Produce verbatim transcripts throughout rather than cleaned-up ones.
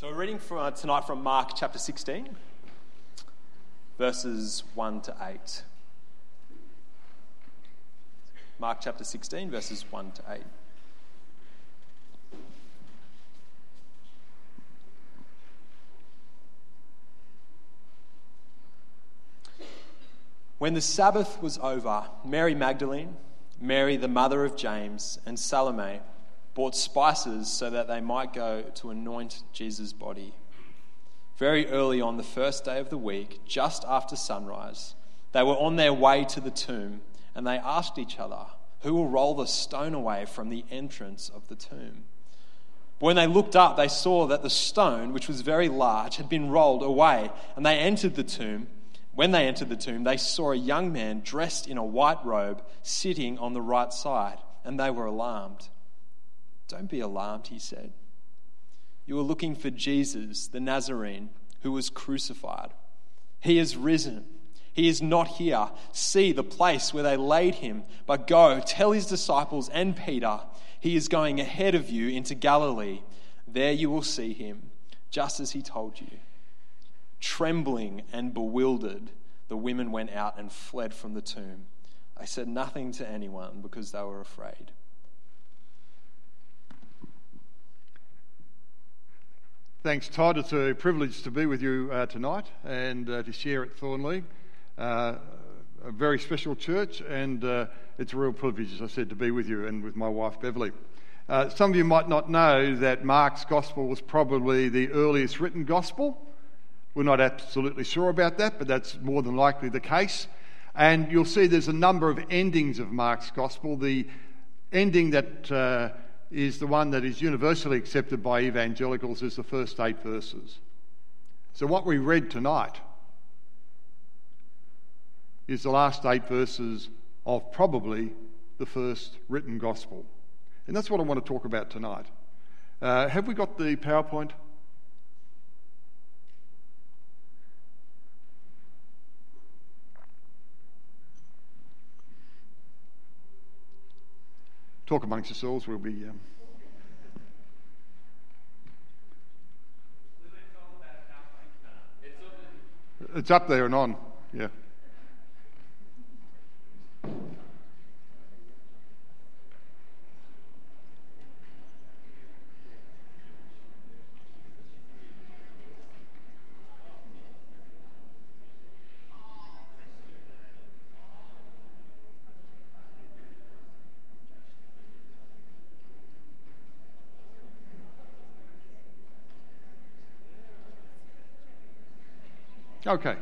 So we're reading for, uh, tonight from Mark chapter sixteen, verses one to eight. Mark chapter sixteen, verses one to eight. When the Sabbath was over, Mary Magdalene, Mary the mother of James, and Salome bought spices so that they might go to anoint Jesus' body. Very early on the first day of the week, just after sunrise, they were on their way to the tomb, and they asked each other, "Who will roll the stone away from the entrance of the tomb?" But when they looked up, they saw that the stone, which was very large, had been rolled away, and they entered the tomb. When they entered the tomb, they saw a young man dressed in a white robe sitting on the right side, and they were alarmed. "Don't be alarmed," he said. "You are looking for Jesus, the Nazarene, who was crucified. He is risen. He is not here. See the place where they laid him. But go, tell his disciples and Peter, he is going ahead of you into Galilee. There you will see him, just as he told you." Trembling and bewildered, the women went out and fled from the tomb. They said nothing to anyone because they were afraid. Thanks, Todd. It's a privilege to be with you uh, tonight and uh, to share at Thornley, uh, a very special church, and uh, it's a real privilege, as I said, to be with you and with my wife, Beverly. Uh, some of you might not know that Mark's Gospel was probably the earliest written Gospel. We're not absolutely sure about that, but that's more than likely the case. And you'll see there's a number of endings of Mark's Gospel. The ending that uh, is the one that is universally accepted by evangelicals is the first eight verses. So what we read tonight is the last eight verses of probably the first written Gospel. And that's what I want to talk about tonight. Uh, have we got the PowerPoint? Talk amongst yourselves, we'll be... Um... It's up there and on, yeah. Okay.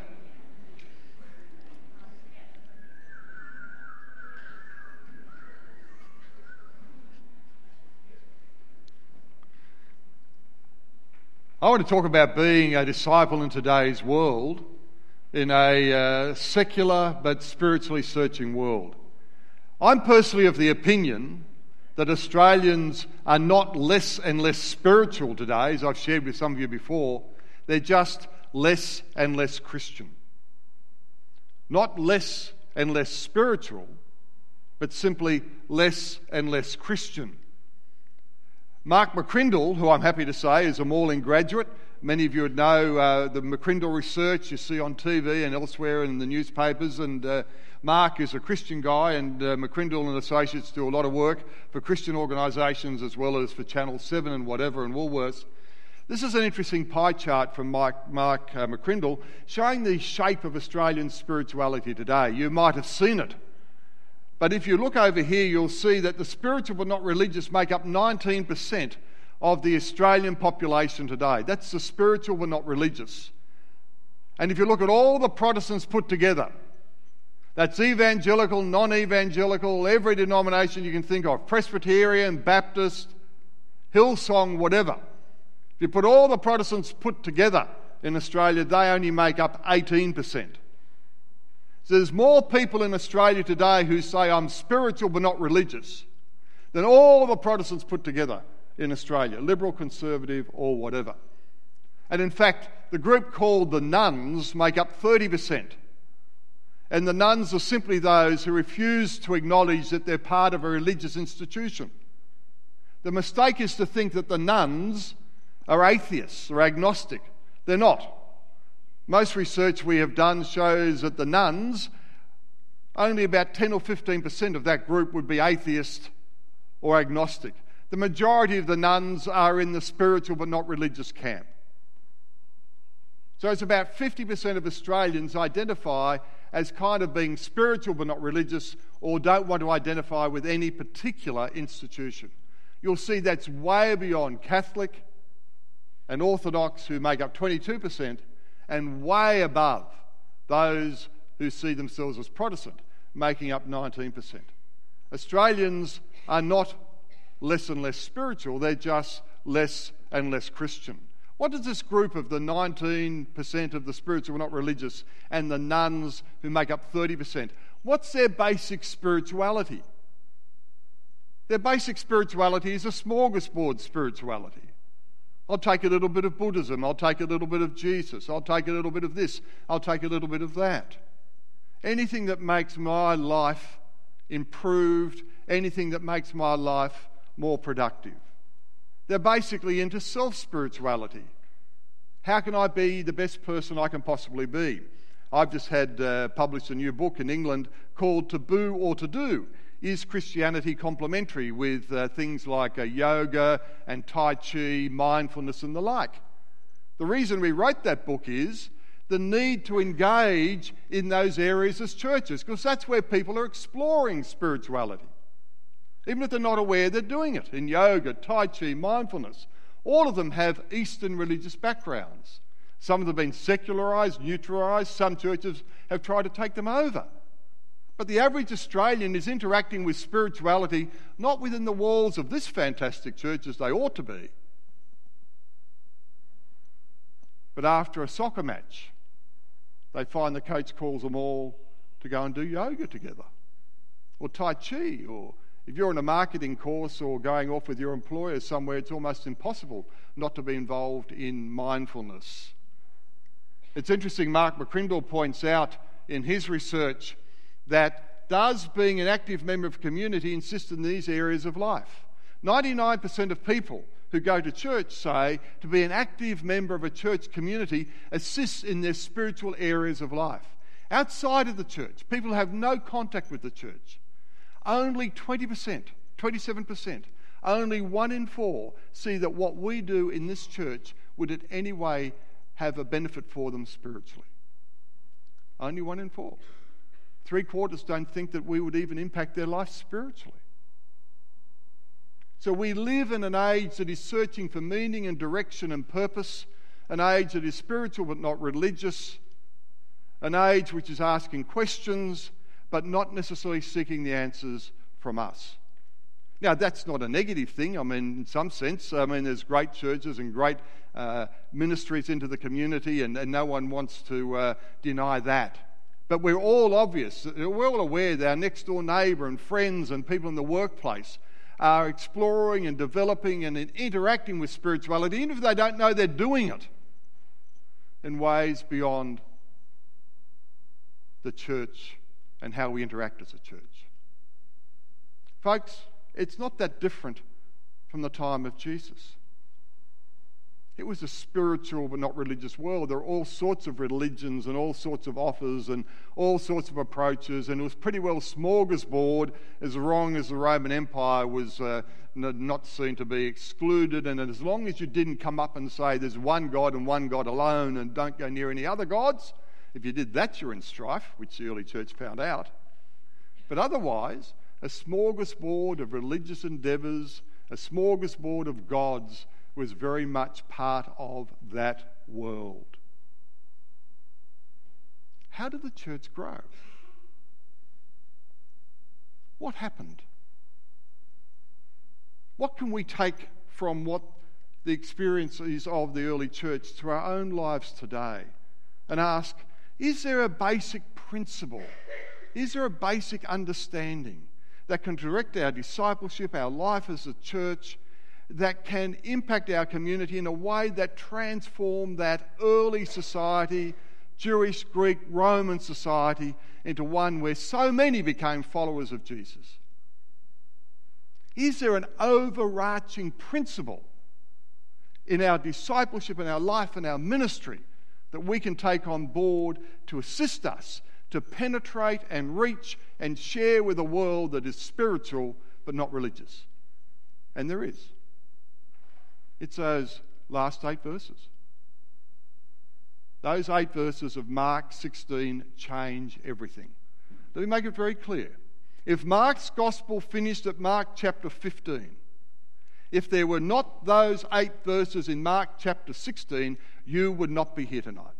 I want to talk about being a disciple in today's world, in a uh, secular but spiritually searching world. I'm personally of the opinion that Australians are not less and less spiritual today, as I've shared with some of you before. They're just less and less Christian. Not less and less spiritual, but simply less and less Christian. Mark McCrindle, who I'm happy to say is a Morling graduate, many of you would know uh, the McCrindle research you see on T V and elsewhere in the newspapers, and uh, Mark is a Christian guy, and uh, McCrindle and Associates do a lot of work for Christian organisations as well as for Channel seven and whatever and Woolworths. This is an interesting pie chart from Mark, Mark uh, McCrindle showing the shape of Australian spirituality today. You might have seen it. But if you look over here, you'll see that the spiritual but not religious make up nineteen percent of the Australian population today. That's the spiritual but not religious. And if you look at all the Protestants put together, that's evangelical, non-evangelical, every denomination you can think of, Presbyterian, Baptist, Hillsong, whatever. If you put all the Protestants put together in Australia, they only make up eighteen percent. So there's more people in Australia today who say, "I'm spiritual but not religious," than all the Protestants put together in Australia, liberal, conservative, or whatever. And in fact, the group called the nuns make up thirty percent. And the nuns are simply those who refuse to acknowledge that they're part of a religious institution. The mistake is to think that the nuns are atheists or agnostic. They're not. Most research we have done shows that the nuns, only about ten or fifteen percent of that group would be atheist or agnostic. The majority of the nuns are in the spiritual but not religious camp. So it's about fifty percent of Australians identify as kind of being spiritual but not religious, or don't want to identify with any particular institution. You'll see that's way beyond Catholic and Orthodox, who make up twenty-two percent, and way above those who see themselves as Protestant, making up nineteen percent. Australians are not less and less spiritual, they're just less and less Christian. What does this group of the nineteen percent of the spiritual, not religious, and the nuns who make up thirty percent, what's their basic spirituality? Their basic spirituality is a smorgasbord spirituality. I'll take a little bit of Buddhism, I'll take a little bit of Jesus, I'll take a little bit of this, I'll take a little bit of that. Anything that makes my life improved, anything that makes my life more productive. They're basically into self-spirituality. How can I be the best person I can possibly be? I've just had uh, published a new book in England called Taboo or To Do. Is Christianity complementary with uh, things like uh, yoga and Tai Chi, mindfulness and the like? The reason we wrote that book is the need to engage in those areas as churches, because that's where people are exploring spirituality. Even if they're not aware, they're doing it. In yoga, Tai Chi, mindfulness. All of them have Eastern religious backgrounds. Some of them have been secularised, neutralised. Some churches have tried to take them over. But the average Australian is interacting with spirituality not within the walls of this fantastic church as they ought to be, but after a soccer match, they find the coach calls them all to go and do yoga together, or Tai Chi, or if you're on a marketing course or going off with your employer somewhere, it's almost impossible not to be involved in mindfulness. It's interesting, Mark McCrindle points out in his research that does being an active member of a community insist in these areas of life? ninety-nine percent of people who go to church say to be an active member of a church community assists in their spiritual areas of life. Outside of the church, people have no contact with the church. Only twenty percent, twenty-seven percent, only one in four see that what we do in this church would in any way have a benefit for them spiritually. Only one in four. Three quarters don't think that we would even impact their life spiritually. So we live in an age that is searching for meaning and direction and purpose, an age that is spiritual but not religious, an age which is asking questions but not necessarily seeking the answers from us. Now, that's not a negative thing. I mean, in some sense, I mean, there's great churches and great uh, ministries into the community, and, and no one wants to uh, deny that. But we're all obvious, we're all aware that our next door neighbour and friends and people in the workplace are exploring and developing and interacting with spirituality, even if they don't know they're doing it, in ways beyond the church and how we interact as a church. Folks, it's not that different from the time of Jesus. It was a spiritual but not religious world. There were all sorts of religions and all sorts of offers and all sorts of approaches, and it was pretty well smorgasbord, as long as the Roman Empire was uh, not seen to be excluded, and as long as you didn't come up and say there's one God and one God alone and don't go near any other gods. If you did that, you're in strife, which the early church found out. But otherwise, a smorgasbord of religious endeavours, a smorgasbord of gods, was very much part of that world. How did the church grow? What happened? What can we take from what the experience is of the early church to our own lives today and ask, is there a basic principle? Is there a basic understanding that can direct our discipleship, our life as a church, that can impact our community in a way that transformed that early society, Jewish, Greek, Roman society, into one where so many became followers of Jesus? Is there an overarching principle in our discipleship, in our life, in our ministry that we can take on board to assist us to penetrate and reach and share with a world that is spiritual but not religious? And there is. It's those last eight verses. Those eight verses of Mark sixteen change everything. Let me make it very clear. If Mark's gospel finished at Mark chapter fifteen, if there were not those eight verses in Mark chapter sixteen, you would not be here tonight.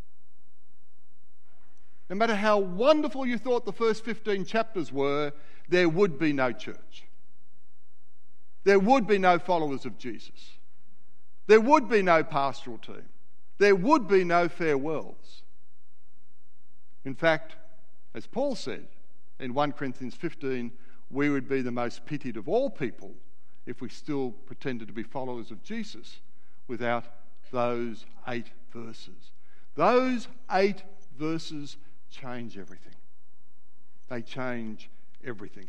No matter how wonderful you thought the first fifteen chapters were, there would be no church. There would be no followers of Jesus. There would be no pastoral team. There would be no farewells. In fact, as Paul said in First Corinthians fifteen, we would be the most pitied of all people if we still pretended to be followers of Jesus without those eight verses. Those eight verses change everything. They change everything.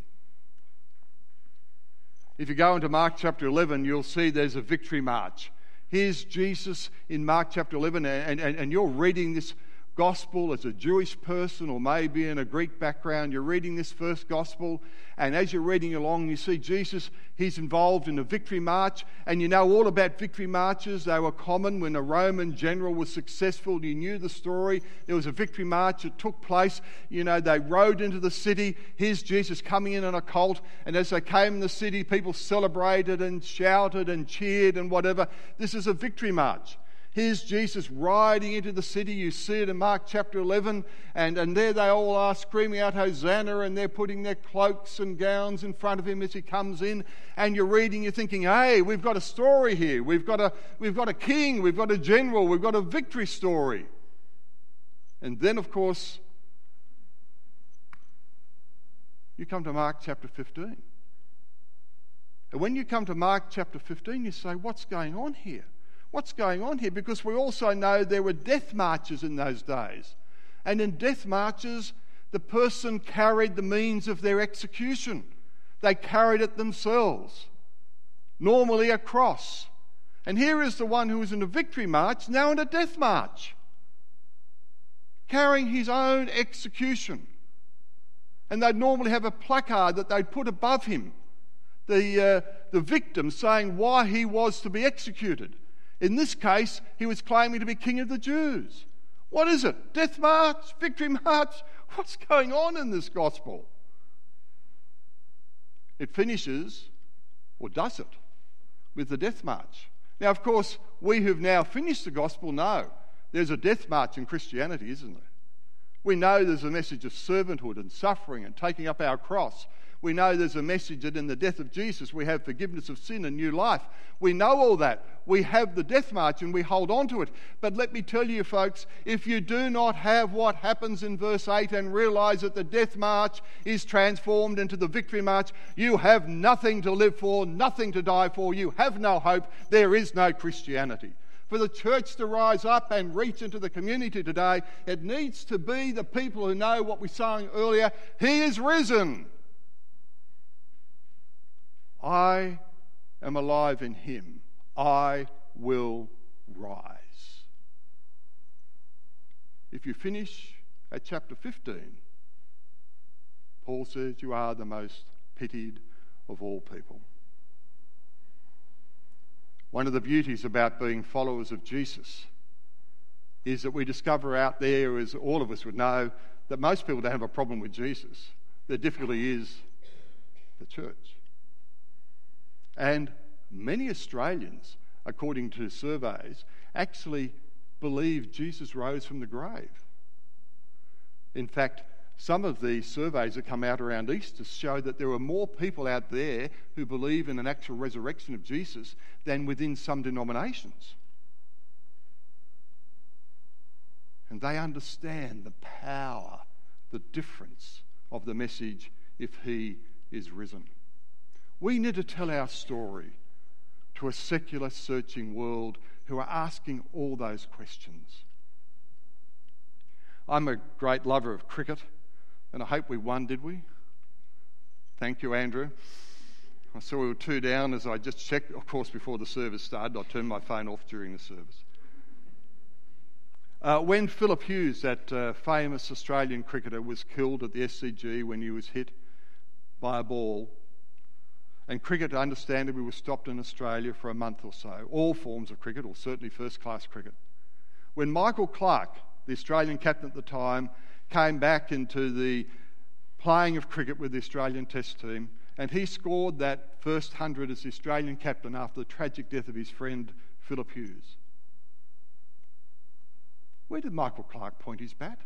If you go into Mark chapter eleven, you'll see there's a victory march. Here's Jesus in Mark chapter eleven, and, and, and you're reading this gospel as a Jewish person or maybe in a Greek background. You're reading this first gospel, and as you're reading along, you see Jesus, he's involved in a victory march, and you know all about victory marches. They were common when a Roman general was successful. You knew the story. There was a victory march that took place. You know, they rode into the city. Here's Jesus coming in on a colt, and as they came in the city, people celebrated and shouted and cheered and whatever. This is a victory march. Here's Jesus riding into the city. You see it in Mark chapter eleven. And, and there they all are screaming out, Hosanna, and they're putting their cloaks and gowns in front of him as he comes in. And you're reading, you're thinking, hey, we've got a story here. We've got a, we've got a king, we've got a general, we've got a victory story. And then, of course, you come to Mark chapter fifteen. And when you come to Mark chapter fifteen, you say, what's going on here? What's going on here? Because we also know there were death marches in those days. And in death marches, the person carried the means of their execution. They carried it themselves, normally a cross. And here is the one who was in a victory march, now in a death march, carrying his own execution. And they'd normally have a placard that they'd put above him, the, uh, the victim saying why he was to be executed. In this case, he was claiming to be King of the Jews. What is it? Death march? Victory march? What's going on in this gospel? It finishes, or does it, with the death march. Now, of course, we who've now finished the gospel know there's a death march in Christianity, isn't there? We know there's a message of servanthood and suffering and taking up our cross. We know there's a message that in the death of Jesus we have forgiveness of sin and new life. We know all that. We have the death march and we hold on to it. But let me tell you, folks, if you do not have what happens in verse eight and realise that the death march is transformed into the victory march, you have nothing to live for, nothing to die for. You have no hope. There is no Christianity. For the church to rise up and reach into the community today, it needs to be the people who know what we sang earlier. He is risen. I am alive in him. I will rise. If you finish at chapter fifteen, Paul says you are the most pitied of all people. One of the beauties about being followers of Jesus is that we discover out there, as all of us would know, that most people don't have a problem with Jesus. The difficulty is the church. And many Australians, according to surveys, actually believe Jesus rose from the grave. In fact, some of the surveys that come out around Easter show that there are more people out there who believe in an actual resurrection of Jesus than within some denominations. And they understand the power, the difference of the message if he is risen. We need to tell our story to a secular searching world who are asking all those questions. I'm a great lover of cricket, and I hope we won, did we? Thank you, Andrew. I saw we were two down as I just checked, of course, before the service started. I turned my phone off during the service. Uh, when Philip Hughes, that uh, famous Australian cricketer, was killed at the S C G when he was hit by a ball, and cricket, understandably, was stopped in Australia for a month or so, all forms of cricket, or certainly first-class cricket. When Michael Clarke, the Australian captain at the time, came back into the playing of cricket with the Australian Test team, and he scored that first hundred as the Australian captain after the tragic death of his friend Philip Hughes. Where did Michael Clarke point his bat?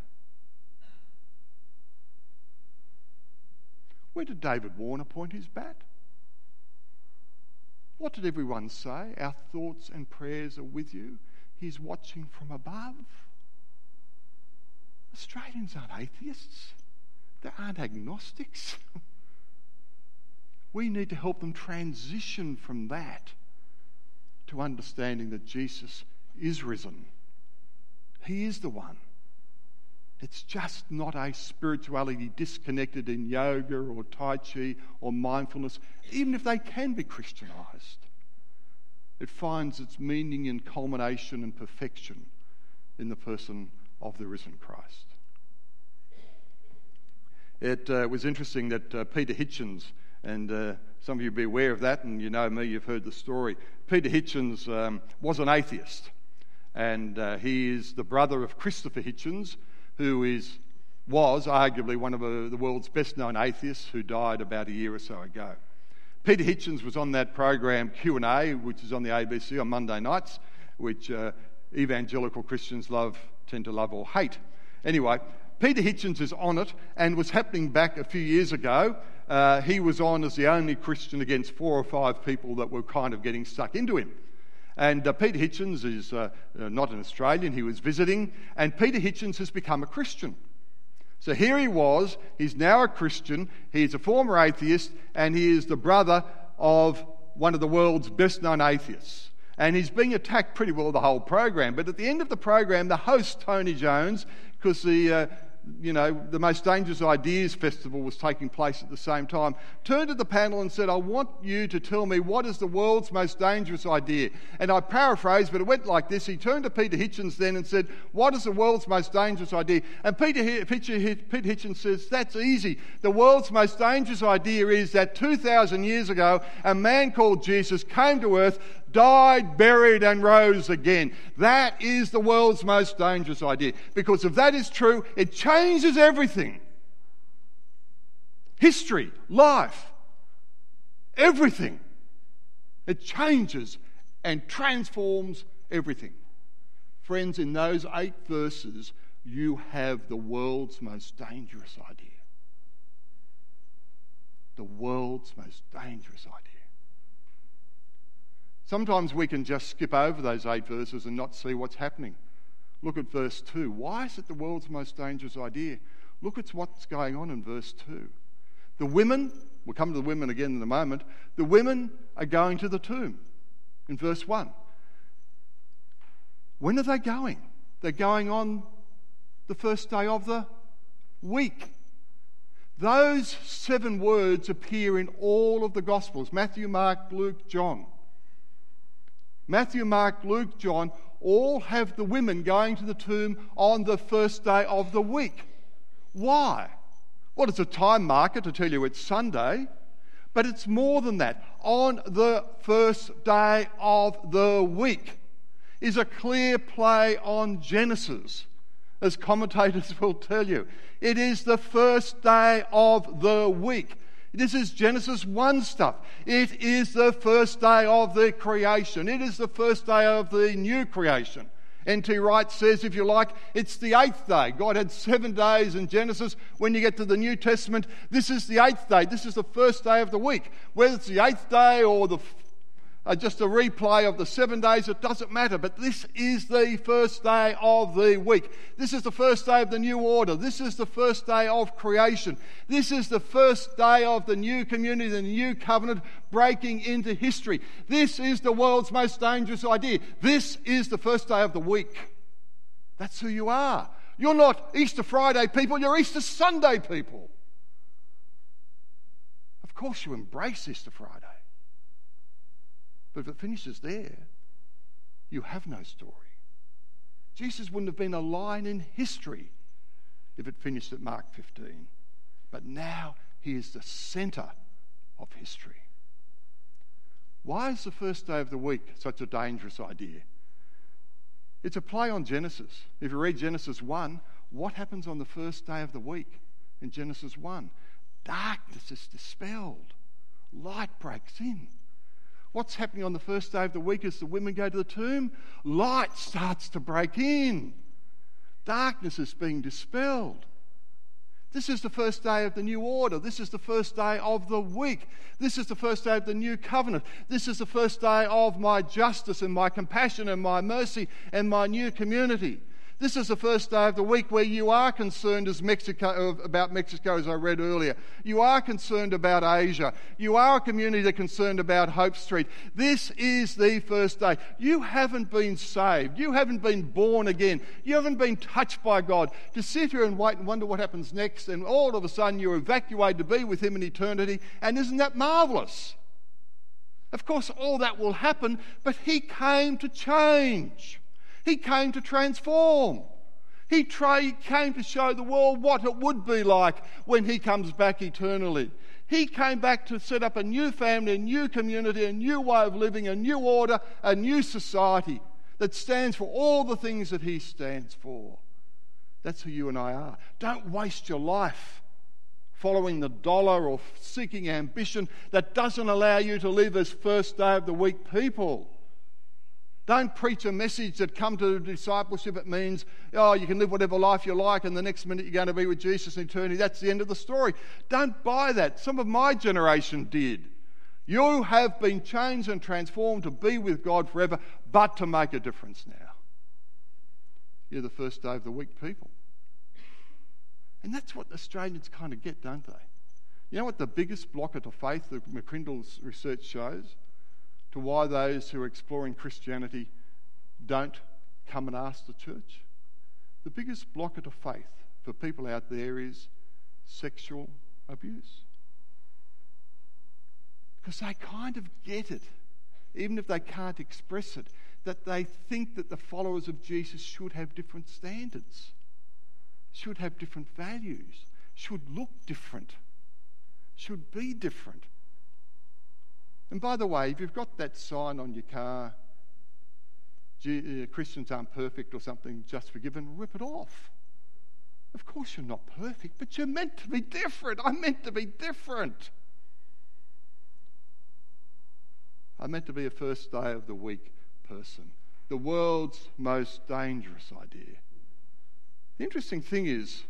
Where did David Warner point his bat? What did everyone say? Our thoughts and prayers are with you. He's watching from above. Australians aren't atheists. They aren't agnostics. We need to help them transition from that to understanding that Jesus is risen. He is the one. It's just not a spirituality disconnected in yoga or Tai Chi or mindfulness, even if they can be Christianized. It finds its meaning and culmination and perfection in the person of the risen Christ. It uh, was interesting that uh, Peter Hitchens, and uh, some of you will be aware of that, and you know me, you've heard the story. Peter Hitchens um, was an atheist, and uh, he is the brother of Christopher Hitchens, who is was arguably one of uh, the world's best-known atheists who died about a year or so ago. Peter Hitchens was on that program Q and A, which is on the A B C on Monday nights, which uh, evangelical Christians love, tend to love or hate. Anyway, Peter Hitchens is on it, and was happening back a few years ago. Uh, he was on as the only Christian against four or five people that were kind of getting stuck into him. And uh, Peter Hitchens is uh, uh, not an Australian, he was visiting, and Peter Hitchens has become a Christian. So here he was, he's now a Christian, he's a former atheist, and he is the brother of one of the world's best-known atheists. And he's being attacked pretty well the whole program. But at the end of the program, the host, Tony Jones, because the... Uh, you know, the Most Dangerous Ideas Festival was taking place at the same time, turned to the panel and said, I want you to tell me what is the world's most dangerous idea. And I paraphrase, but it went like this. He turned to Peter Hitchens then and said, what is the world's most dangerous idea? And Peter, Peter, Peter Hitchens says, that's easy. The world's most dangerous idea is that two thousand years ago, a man called Jesus came to earth, died, buried, and rose again. That is the world's most dangerous idea. Because if that is true, it changes everything. History, life, everything. It changes and transforms everything. Friends, in those eight verses, you have the world's most dangerous idea. The world's most dangerous idea. Sometimes we can just skip over those eight verses and not see what's happening. Look at verse two. Why is it the world's most dangerous idea? Look at what's going on in verse two. The women, we'll come to the women again in a moment, the women are going to the tomb in verse one. When are they going? They're going on the first day of the week. Those seven words appear in all of the Gospels, Matthew, Mark, Luke, John. Matthew, Mark, Luke, John all have the women going to the tomb on the first day of the week. Why? Well, it's a time marker to tell you it's Sunday, but it's more than that. On the first day of the week is a clear play on Genesis, as commentators will tell you. It is the first day of the week. This is Genesis one stuff. It is the first day of the creation. It is the first day of the new creation. N T Wright says, if you like, it's the eighth day. God had seven days in Genesis. When you get to the New Testament, this is the eighth day. This is the first day of the week. Whether it's the eighth day or the uh, just a replay of the seven days, it doesn't matter. But this is the first day of the week. This is the first day of the new order. This is the first day of creation. This is the first day of the new community, the new covenant breaking into history. This is the world's most dangerous idea. This is the first day of the week. That's who you are. You're not Easter Friday people, you're Easter Sunday people. Of course you embrace Easter Friday. But if it finishes there, you have no story. Jesus wouldn't have been a line in history if it finished at Mark fifteen. But now he is the centre of history. Why is the first day of the week such a dangerous idea? It's a play on Genesis. If you read Genesis one, what happens on the first day of the week in Genesis one? Darkness is dispelled. Light breaks in. What's happening on the first day of the week as the women go to the tomb? Light starts to break in. Darkness is being dispelled. This is the first day of the new order. This is the first day of the week. This is the first day of the new covenant. This is the first day of my justice and my compassion and my mercy and my new community. This is the first day of the week where you are concerned as Mexico, about Mexico, as I read earlier. You are concerned about Asia. You are a community that are concerned about Hope Street. This is the first day. You haven't been saved. You haven't been born again. You haven't been touched by God to sit here and wait and wonder what happens next, and all of a sudden you're evacuated to be with him in eternity. And isn't that marvellous? Of course, all that will happen, but he came to change. He came to transform. He tra- came to show the world what it would be like when he comes back eternally. He came back to set up a new family, a new community, a new way of living, a new order, a new society that stands for all the things that he stands for. That's who you and I are. Don't waste your life following the dollar or seeking ambition that doesn't allow you to live as first day of the week people. Don't preach a message that come to discipleship. It means, oh, you can live whatever life you like and the next minute you're going to be with Jesus in eternity. That's the end of the story. Don't buy that. Some of my generation did. You have been changed and transformed to be with God forever, but to make a difference now. You're the first day of the week people. And that's what Australians kind of get, don't they? You know what the biggest blocker to faith that McCrindle's research shows? To why those who are exploring Christianity don't come and ask the church? The biggest blocker to faith for people out there is sexual abuse. Because they kind of get it, even if they can't express it, that they think that the followers of Jesus should have different standards, should have different values, should look different, should be different. And by the way, if you've got that sign on your car, Christians aren't perfect or something, just forgiven, rip it off. Of course you're not perfect, but you're meant to be different. I'm meant to be different. I'm meant to be a first day of the week person. The world's most dangerous idea. The interesting thing is,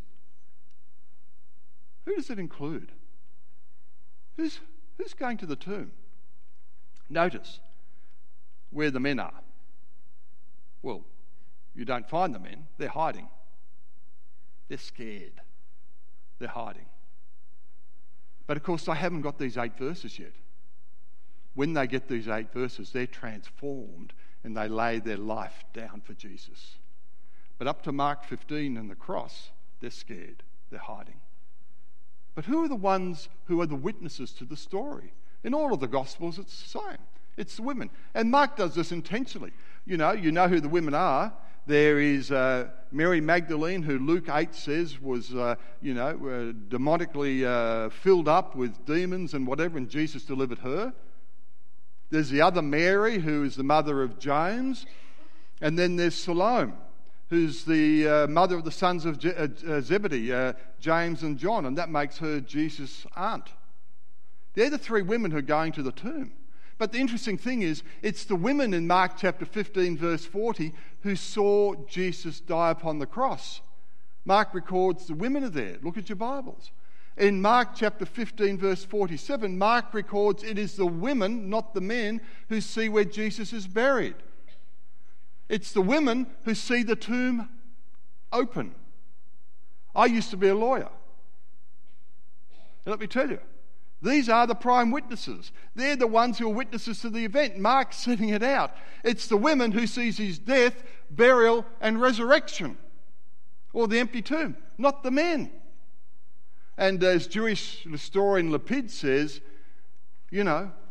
who does it include? Who's, who's going to the tomb? Notice where the men are. Well, you don't find the men. They're hiding. They're scared. They're hiding. But of course, they haven't got these eight verses yet. When they get these eight verses, they're transformed and they lay their life down for Jesus. But up to Mark fifteen and the cross, they're scared. They're hiding. But who are the ones who are the witnesses to the story? In all of the Gospels, it's the same. It's the women. And Mark does this intentionally. You know, you know who the women are. There is uh, Mary Magdalene, who Luke eight says was, uh, you know, uh, demonically uh, filled up with demons and whatever, and Jesus delivered her. There's the other Mary, who is the mother of James. And then there's Salome, who's the uh, mother of the sons of Je- uh, Zebedee, uh, James and John, and that makes her Jesus' aunt. They're the three women who are going to the tomb. But the interesting thing is, it's the women in Mark chapter fifteen, verse forty, who saw Jesus die upon the cross. Mark records the women are there. Look at your Bibles. In Mark chapter fifteen, verse forty-seven, Mark records it is the women, not the men, who see where Jesus is buried. It's the women who see the tomb open. I used to be a lawyer. And let me tell you, these are the prime witnesses. They're the ones who are witnesses to the event. Mark's setting it out. It's the women who sees his death, burial, and resurrection, or the empty tomb, not the men. And as Jewish historian Lapid says, you know,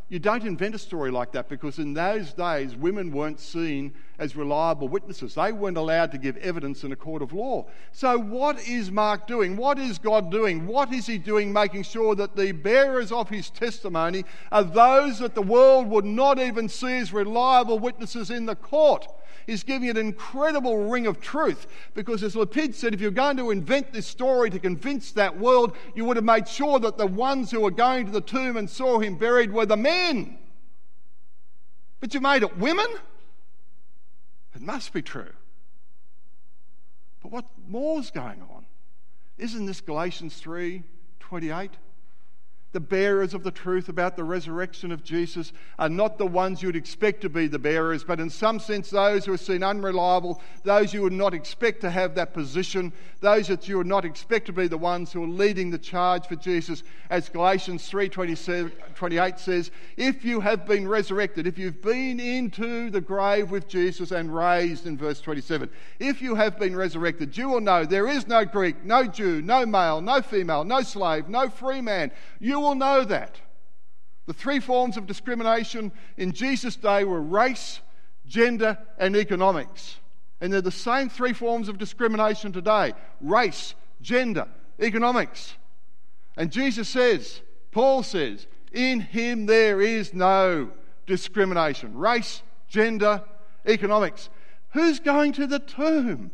you don't invent a story like that, because in those days, women weren't seen as reliable witnesses. They weren't allowed to give evidence in a court of law. So what is Mark doing? What is God doing? What is he doing, making sure that the bearers of his testimony are those that the world would not even see as reliable witnesses in the court? He's giving it an incredible ring of truth, because as Lapid said, if you're going to invent this story to convince that world, you would have made sure that the ones who were going to the tomb and saw him buried were the men. But you made it women? It must be true. But what more's going on? Isn't this Galatians three twenty-eight? The bearers of the truth about the resurrection of Jesus are not the ones you'd expect to be the bearers, but in some sense those who are seen unreliable, those you would not expect to have that position, those that you would not expect to be the ones who are leading the charge for Jesus. As Galatians three twenty-eight says, if you have been resurrected, if you've been into the grave with Jesus and raised in verse twenty-seven, if you have been resurrected, you will know there is no Greek, no Jew, no male, no female, no slave, no free man. You will know that. The three forms of discrimination in Jesus' day were race, gender, and economics. And they're the same three forms of discrimination today: race, gender, economics. And Jesus says, Paul says, in him there is no discrimination. Race, gender, economics. Who's going to the tomb?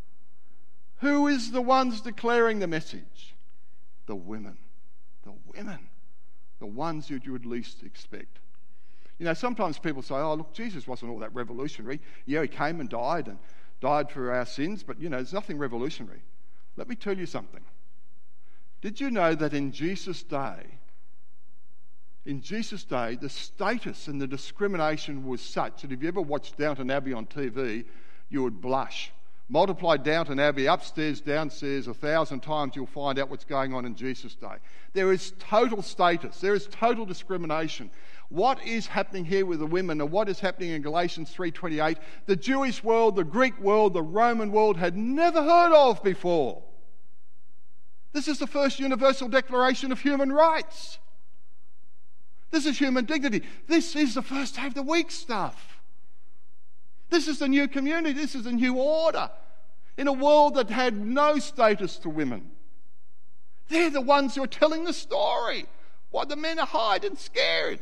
Who is the ones declaring the message? The women. The women, the ones that you would least expect. You know, sometimes people say, oh, look, Jesus wasn't all that revolutionary. Yeah, he came and died and died for our sins, but, you know, there's nothing revolutionary. Let me tell you something. Did you know that in Jesus' day, in Jesus' day, the status and the discrimination was such that if you ever watched Downton Abbey on T V, you would blush. Multiply Downton Abbey upstairs, downstairs, a thousand times, you'll find out what's going on in Jesus' day. There is total status. There is total discrimination. What is happening here with the women, and what is happening in Galatians three twenty-eight, the Jewish world, the Greek world, the Roman world had never heard of before. This is the first universal declaration of human rights. This is human dignity. This is the first day of the week stuff. This is the new community. This is a new order in a world that had no status to women. They're the ones who are telling the story, while the men are hide and scared.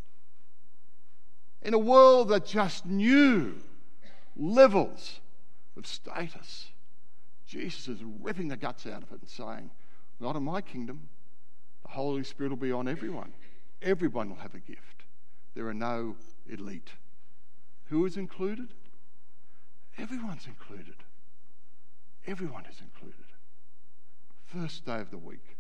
In a world that just knew levels of status, Jesus is ripping the guts out of it and saying, not in my kingdom. The Holy Spirit will be on everyone. Everyone will have a gift. There are no elite. Who is included? Everyone's included. Everyone is included. First day of the week.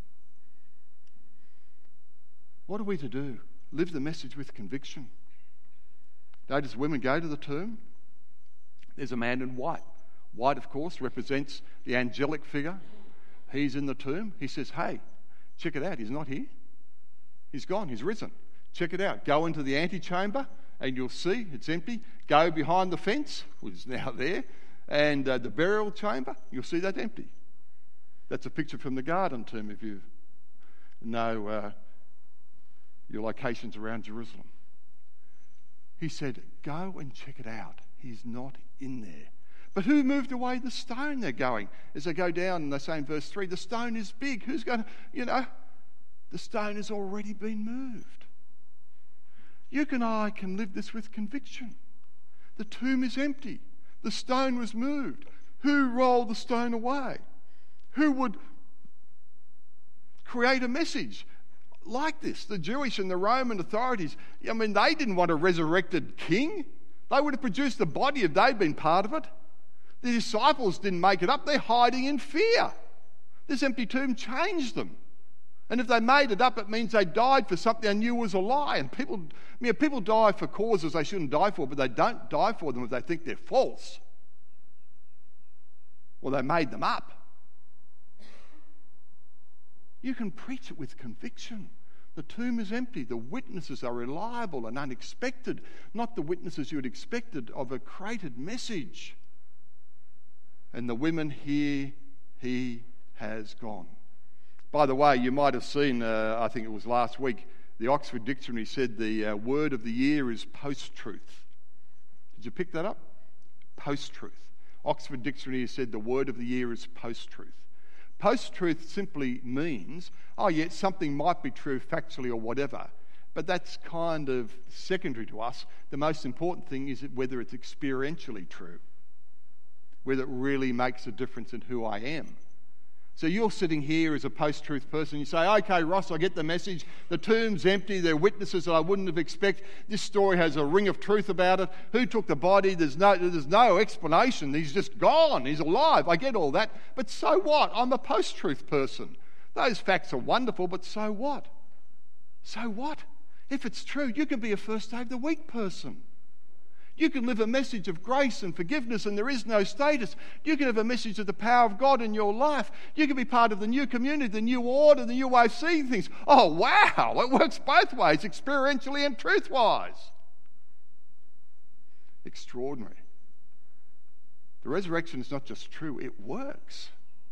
What are we to do? Live the message with conviction. Notice women go to the tomb. There's a man in white. White, of course, represents the angelic figure. He's in the tomb. He says, hey, check it out. He's not here. He's gone. He's risen. Check it out. Go into the antechamber and you'll see it's empty. Go behind the fence, which is now there, and uh, the burial chamber, you'll see that's empty. That's a picture from the garden tomb if you know uh, your locations around Jerusalem. He said, go and check it out. He's not in there. But who moved away the stone they're going? As they go down and they say in verse three, the stone is big. Who's going to, you know, the stone has already been moved. You and I can live this with conviction. The tomb is empty. The stone was moved. Who rolled the stone away? Who would create a message like this? The Jewish and the Roman authorities, I mean, they didn't want a resurrected king. They would have produced the body if they'd been part of it. The disciples didn't make it up. They're hiding in fear. This empty tomb changed them. And if they made it up, it means they died for something they knew was a lie. And people, I mean, people die for causes they shouldn't die for, but they don't die for them if they think they're false. Or they made them up. You can preach it with conviction. The tomb is empty. The witnesses are reliable and unexpected, not the witnesses you had expected of a created message. And the women hear, he has gone. By the way, you might have seen, uh, I think it was last week, the Oxford Dictionary said the uh, word of the year is post-truth. Did you pick that up? Post-truth. Oxford Dictionary said the word of the year is post-truth. Post-truth simply means, oh yeah, something might be true factually or whatever, but that's kind of secondary to us. The most important thing is whether it's experientially true, whether it really makes a difference in who I am. So you're sitting here as a post-truth person, you say, okay, Ross, I get the message. The tomb's empty, there are witnesses that I wouldn't have expected. This story has a ring of truth about it. Who took the body? There's no, there's no explanation. He's just gone. He's alive. I get all that. But so what? I'm a post-truth person. Those facts are wonderful, but so what? So what? If it's true, you can be a first day of the week person. You can live a message of grace and forgiveness and there is no status. You can have a message of the power of God in your life. You can be part of the new community, the new order, the new way of seeing things. Oh, wow, it works both ways, experientially and truth-wise. Extraordinary. The resurrection is not just true, it works.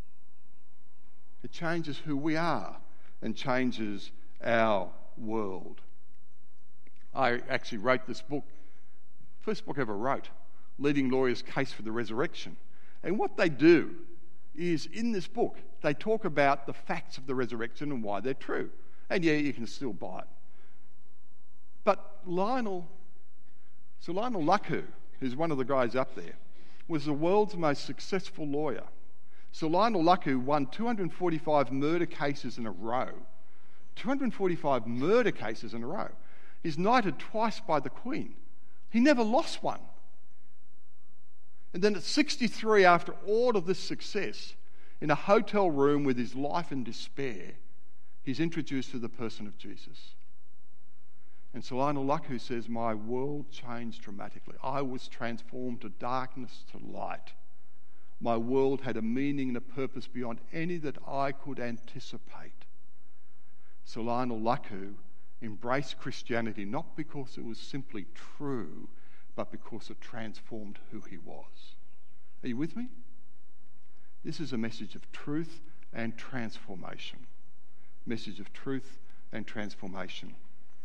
It changes who we are and changes our world. I actually wrote this book, first book I ever wrote, Leading Lawyers' Case for the Resurrection. And what they do is, in this book, they talk about the facts of the resurrection and why they're true. And yeah, you can still buy it. But Lionel, Sir Lionel Luckhoo, who's one of the guys up there, was the world's most successful lawyer. Sir Lionel Luckhoo won two hundred forty-five murder cases in a row. two hundred forty-five murder cases in a row. He's knighted twice by the Queen. He never lost one. And then at sixty-three, after all of this success, in a hotel room with his life in despair, he's introduced to the person of Jesus. And Sir Lionel Luckhoo says, my world changed dramatically. I was transformed to darkness to light. My world had a meaning and a purpose beyond any that I could anticipate. Sir Lionel Luckhoo embraced Christianity not because it was simply true, but because it transformed who he was. Are you with me? This is a message of truth and transformation. Message of truth and transformation.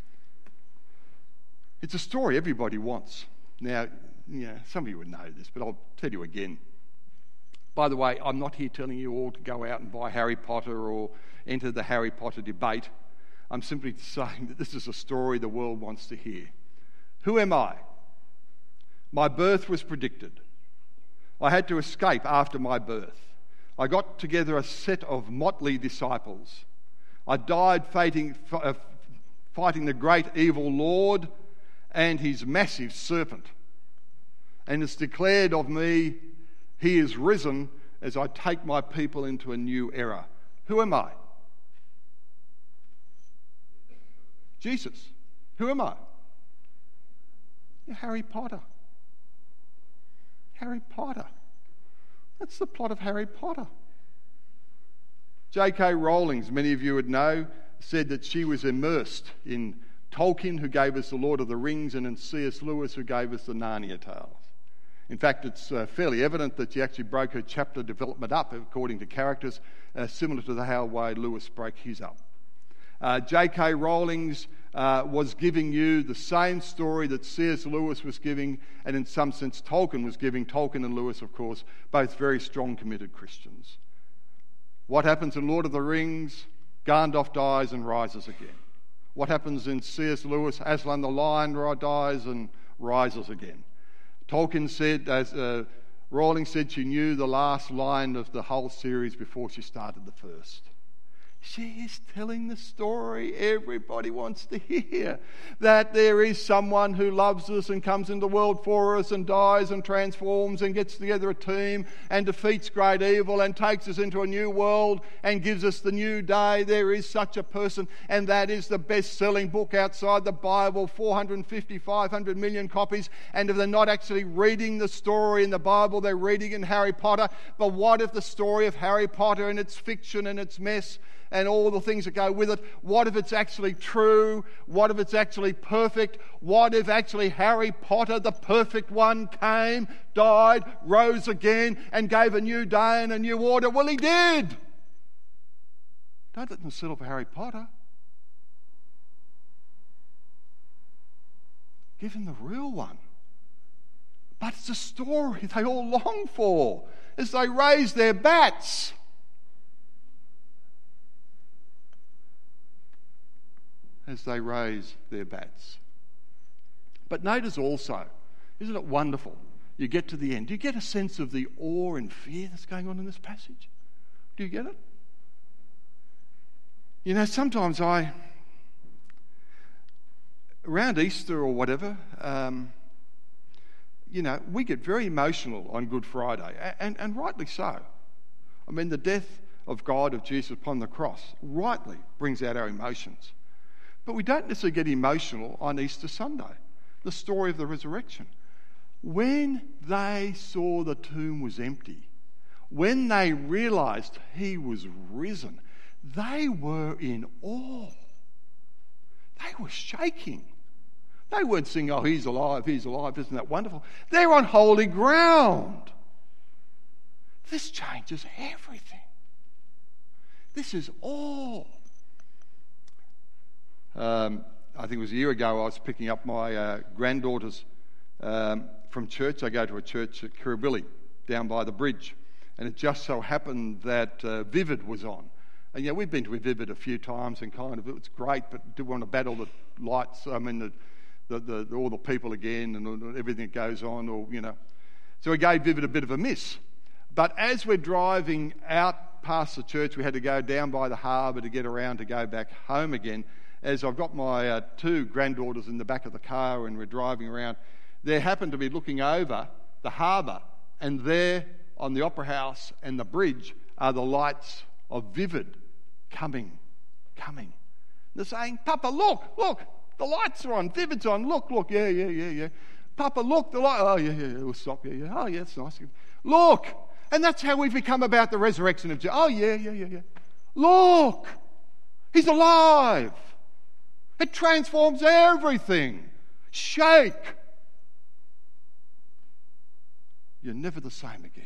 It's a story everybody wants. Now, you know, some of you would know this, but I'll tell you again. By the way, I'm not here telling you all to go out and buy Harry Potter or enter the Harry Potter debate. I'm simply saying that this is a story the world wants to hear. Who am I? My birth was predicted. I had to escape after my birth. I got together a set of motley disciples. I died fighting, uh, fighting the great evil Lord and his massive serpent. And it's declared of me, he is risen as I take my people into a new era. Who am I? Jesus. Who am I? You're Harry Potter. Harry Potter. That's the plot of Harry Potter. J K Rowling, as many of you would know, said that she was immersed in Tolkien, who gave us The Lord of the Rings, and in C S Lewis, who gave us the Narnia Tales. In fact, it's uh, fairly evident that she actually broke her chapter development up according to characters, uh, similar to the how way Lewis broke his up. Uh, J K Rowling's uh, was giving you the same story that C S Lewis was giving, and in some sense Tolkien was giving. Tolkien and Lewis, of course, both very strong, committed Christians. What happens in Lord of the Rings? Gandalf dies and rises again. What happens in C S Lewis? Aslan the Lion dies and rises again. Tolkien said, as uh, Rowling said, she knew the last line of the whole series before she started the first. She is telling the story everybody wants to hear. That there is someone who loves us and comes into the world for us and dies and transforms and gets together a team and defeats great evil and takes us into a new world and gives us the new day. There is such a person, and that is the best-selling book outside the Bible, four hundred fifty, five hundred million copies. And if they're not actually reading the story in the Bible, they're reading in Harry Potter. But what if the story of Harry Potter and its fiction and its mess and all the things that go with it, what if it's actually true? What if it's actually perfect? What if actually Harry Potter, the perfect one, came, died, rose again, and gave a new day and a new order? Well, he did. Don't let them settle for Harry Potter. Give him the real one. But it's a story they all long for as they raise their bats. As they raise their bats. But notice also, isn't it wonderful? You get to the end. Do you get a sense of the awe and fear that's going on in this passage? Do you get it? You know, sometimes I, around Easter or whatever, um, you know, we get very emotional on Good Friday, and, and rightly so. I mean, the death of God, of Jesus upon the cross, rightly brings out our emotions. But we don't necessarily get emotional on Easter Sunday, the story of the resurrection. When they saw the tomb was empty, when they realised he was risen, they were in awe. They were shaking. They weren't saying, oh, he's alive, he's alive, isn't that wonderful? They're on holy ground. This changes everything. This is awe. Um, I think it was a year ago I was picking up my uh, granddaughters um, from church. I go to a church at Kirribilli, down by the bridge. And it just so happened that uh, Vivid was on. And yeah, we've been to Vivid a few times and kind of, it's great, but do want to battle the lights, I mean, the, the, the, the, all the people again and everything that goes on, or, you know. So we gave Vivid a bit of a miss. But as we're driving out past the church, we had to go down by the harbour to get around to go back home again. As I've got my uh, two granddaughters in the back of the car and we're driving around, they happened to be looking over the harbour, and there on the Opera House and the bridge are the lights of Vivid coming, coming. They're saying, Papa, look, look, the lights are on, Vivid's on, look, look, yeah, yeah, yeah, yeah. Papa, look, the light, oh, yeah, yeah, yeah, we'll stop, yeah, yeah, oh, yeah, it's nice. Look, and that's how we've become about the resurrection of Jesus. Oh, yeah, yeah, yeah, yeah. Look, he's alive. It transforms everything. Shake. You're never the same again.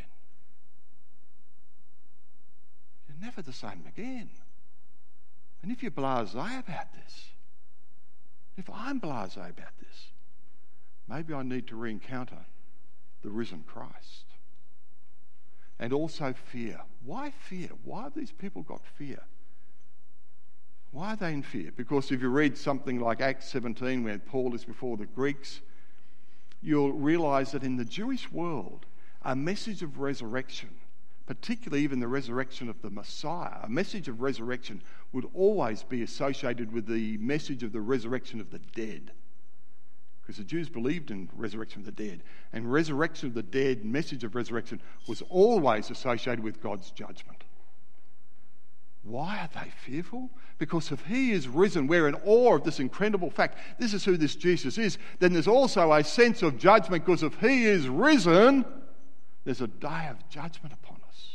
You're never the same again. And if you're blasé about this, if I'm blasé about this, maybe I need to re-encounter the risen Christ. And also fear. Why fear? Why have these people got fear? Why are they in fear? Because if you read something like Acts seventeen, where Paul is before the Greeks, you'll realise that in the Jewish world, a message of resurrection, particularly even the resurrection of the Messiah, a message of resurrection would always be associated with the message of the resurrection of the dead. Because the Jews believed in resurrection of the dead. And resurrection of the dead, message of resurrection, was always associated with God's judgment. Why are they fearful? Because if he is risen, we're in awe of this incredible fact. This is who this Jesus is. Then there's also a sense of judgment, because if he is risen, there's a day of judgment upon us.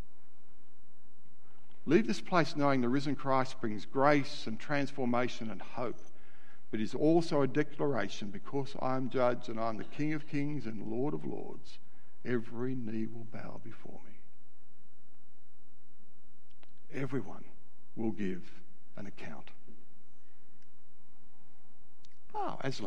Leave this place knowing the risen Christ brings grace and transformation and hope. But it's also a declaration, because I am judge and I am the King of kings and Lord of lords, every knee will bow before me. Everyone will give an account. Oh, Aslan.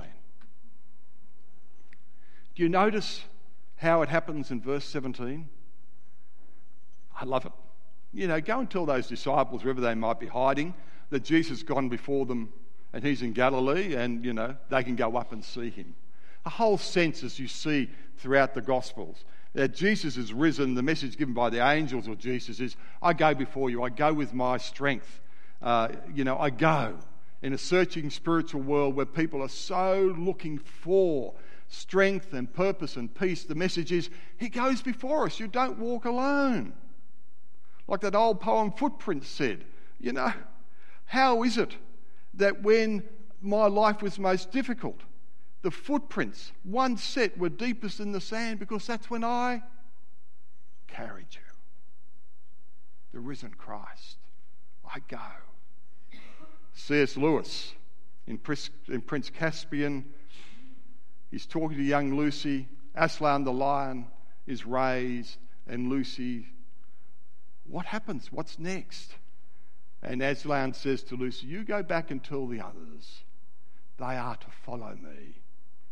Do you notice how it happens in verse seventeen? I love it. You know, go and tell those disciples, wherever they might be hiding, that Jesus has gone before them and he's in Galilee, and, you know, they can go up and see him. A whole sense, as you see throughout the Gospels, that Jesus is risen. The message given by the angels of Jesus is, I go before you, I go with my strength. Uh, you know, I go in a searching spiritual world where people are so looking for strength and purpose and peace. The message is, he goes before us. You don't walk alone. Like that old poem Footprints said, you know, how is it that when my life was most difficult, the footprints, one set, were deepest in the sand, because that's when I carried you. The risen Christ. I go. C S Lewis, in Prince Caspian, he's talking to young Lucy. Aslan the lion is raised, and Lucy, what happens? What's next? And Aslan says to Lucy, you go back and tell the others they are to follow me.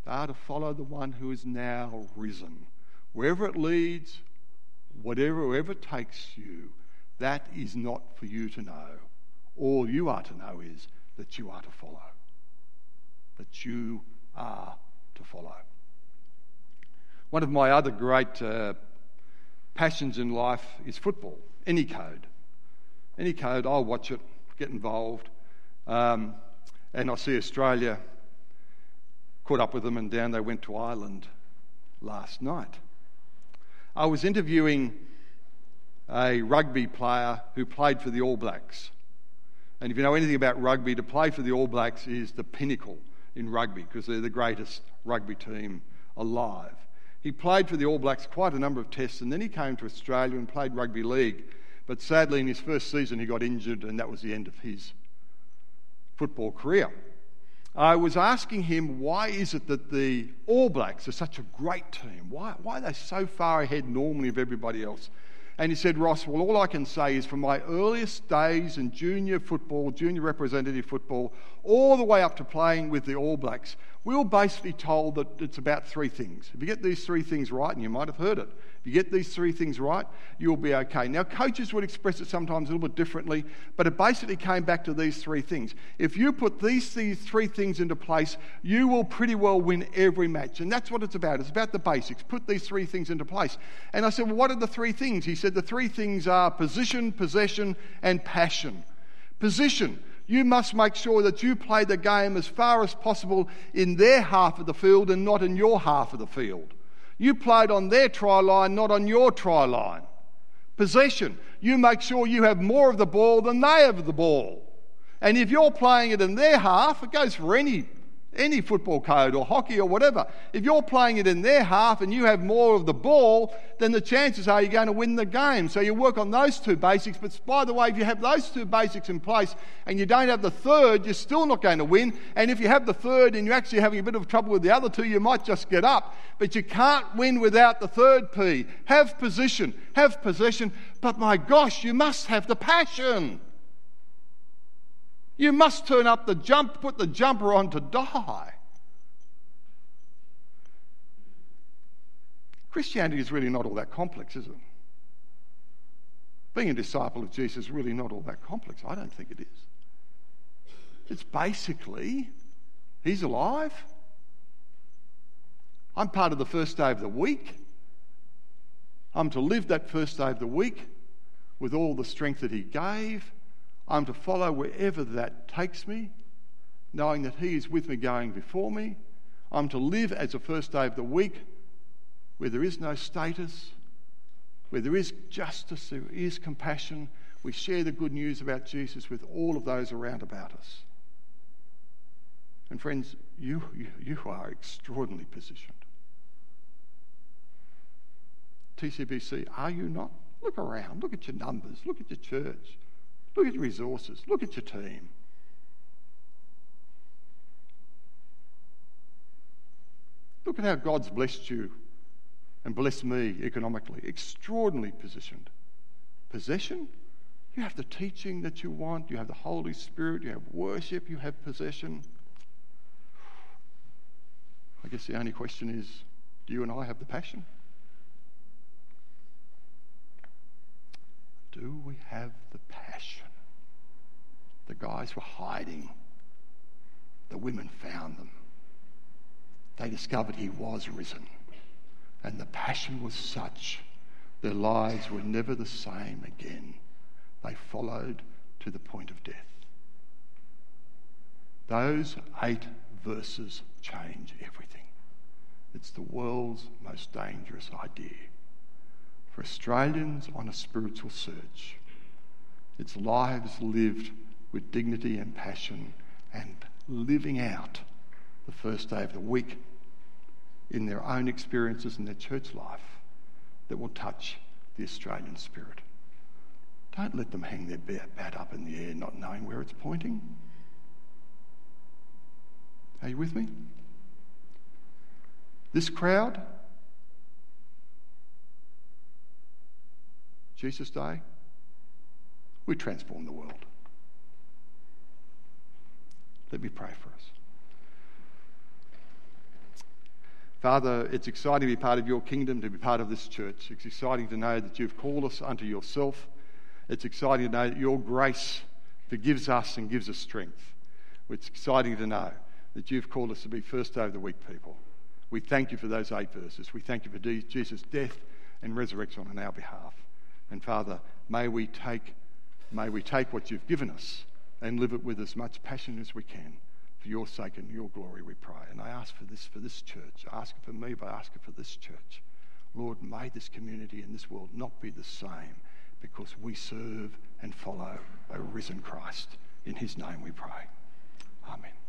They are to follow the one who is now risen. Wherever it leads, whatever, wherever it takes you, that is not for you to know. All you are to know is that you are to follow. That you are to follow. One of my other great uh, passions in life is football. Any code. Any code, I'll watch it, get involved. Um, and I see Australia, caught up with them, and down they went to Ireland last night. I was interviewing a rugby player who played for the All Blacks. And if you know anything about rugby, to play for the All Blacks is the pinnacle in rugby because they're the greatest rugby team alive. He played for the All Blacks quite a number of tests, and then he came to Australia and played rugby league. But sadly, in his first season, he got injured, and that was the end of his football career. I was asking him, why is it that the All Blacks are such a great team? Why, why are they so far ahead normally of everybody else? And he said, Ross, well, all I can say is from my earliest days in junior football, junior representative football, all the way up to playing with the All Blacks, we were basically told that it's about three things. If you get these three things right, and you might have heard it, if you get these three things right, you'll be okay. Now, coaches would express it sometimes a little bit differently, but it basically came back to these three things. If you put these, these three things into place, you will pretty well win every match. And that's what it's about. It's about the basics. Put these three things into place. And I said, well, what are the three things? He said, the three things are position, possession, and passion. Position. You must make sure that you play the game as far as possible in their half of the field and not in your half of the field. You played on their try line, not on your try line. Possession. You make sure you have more of the ball than they have the ball. And if you're playing it in their half, it goes for any any football code or hockey or whatever. If you're playing it in their half and you have more of the ball, then the chances are you're going to win the game. So you work on those two basics. But by the way, if you have those two basics in place and you don't have the third, you're still not going to win. And if you have the third and you're actually having a bit of trouble with the other two, you might just get up. But you can't win without the third P. Have position, have possession. But my gosh, you must have the passion. You must turn up the jump, put the jumper on to die. Christianity is really not all that complex, is it? Being a disciple of Jesus is really not all that complex. I don't think it is. It's basically, he's alive. I'm part of the first day of the week. I'm to live that first day of the week with all the strength that he gave. I'm to follow wherever that takes me, knowing that he is with me going before me. I'm to live as a first day of the week where there is no status, where there is justice, there is compassion. We share the good news about Jesus with all of those around about us. And friends, you, you, you are extraordinarily positioned. T C B C, are you not? Look around, look at your numbers, look at your church. Look at your resources. Look at your team. Look at how God's blessed you and blessed me economically. Extraordinarily positioned. Possession? You have the teaching that you want. You have the Holy Spirit. You have worship. You have possession. I guess the only question is, do you and I have the passion? Do we have the passion? The guys were hiding. The women found them. They discovered he was risen. And the passion was such, their lives were never the same again. They followed to the point of death. Those eight verses change everything. It's the world's most dangerous idea. For Australians on a spiritual search, it's lives lived with dignity and passion and living out the first day of the week in their own experiences in their church life that will touch the Australian spirit. Don't let them hang their bat up in the air not knowing where it's pointing. Are you with me? This crowd, Jesus Day, we transform the world. Let me pray for us. Father, it's exciting to be part of your kingdom, to be part of this church. It's exciting to know that you've called us unto yourself. It's exciting to know that your grace forgives us and gives us strength. It's exciting to know that you've called us to be first over the weak people. We thank you for those eight verses. We thank you for Jesus' death and resurrection on our behalf. And Father, may we take, may we take what you've given us and live it with as much passion as we can. For your sake and your glory, we pray. And I ask for this for this church. I ask it for me, but I ask it for this church. Lord, may this community and this world not be the same, because we serve and follow a risen Christ. In his name we pray. Amen.